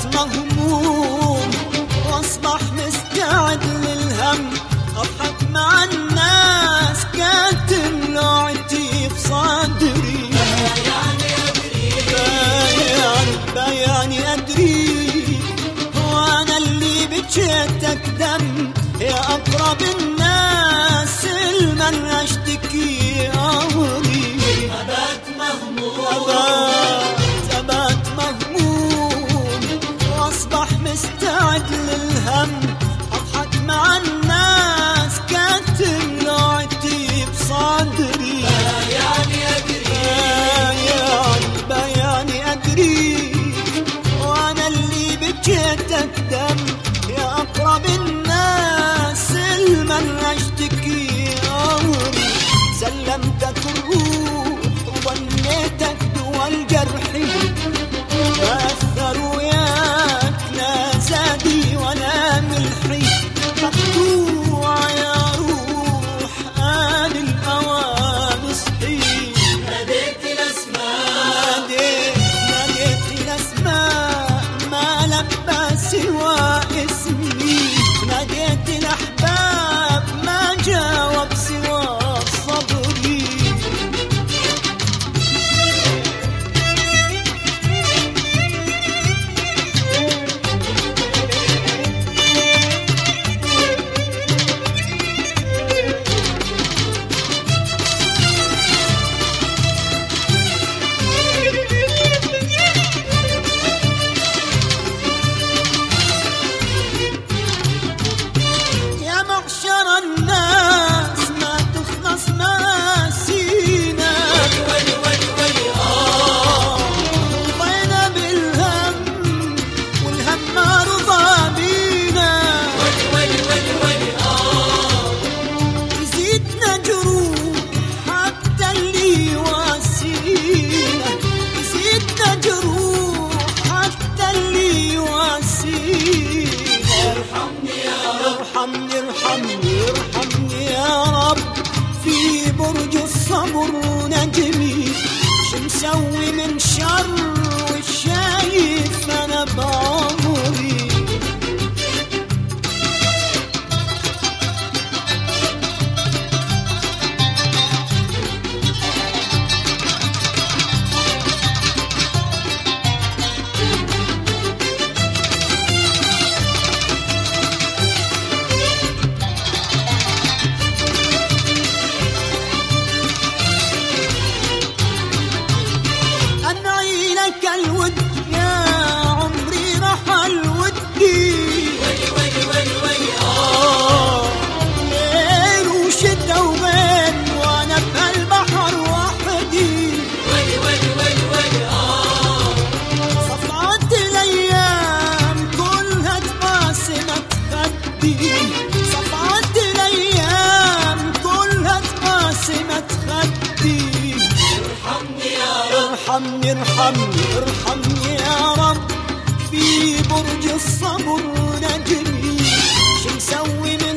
مهموم واصبح مستعد للهم، اضحك مع الناس كاتم لوعتي بصدري. بياني ادري وانا اللي بجيتك دم، يا اقرب الناس المن اشتكي امري. ابات مهموم واصبح مستعد للهم، اضحك مع الناس كاتم لوعتي بصدري. بياني ادري وانا اللي بجيتك دم، يا اقرب الناس المن اشتكي امري. سلمتك الروح وظنيتك دول جرحي، واثر وياك لا زادي ولا ملحي. مقطوع يا روح آن الاوان اصحي. ناديت الاسماء ما لبى سوى اسمي، ناديت الاحباب ما جاوب سوى صبري. يا معشر الناس ما تخلص ناسينا، رضينا بالهم والهم ما رضى بينا. يزيدنا جروح حتى اللي يواسينا، يزيدنا جروح حتى اللي يواسينا. ارحمني يا رب في برج الصبر نجمي. شو مسوي من شر والشايف انا بعمري. الود يا عمري رحل ودي. ليل وشتا وغيم وانا بهالبحر وحدي. صفعت الايام كلها تقاسمت خدي، صفعت الايام كلها تقاسمت خدي. ارحمني يا رب في برج الصبر نجمي. شو مسوي من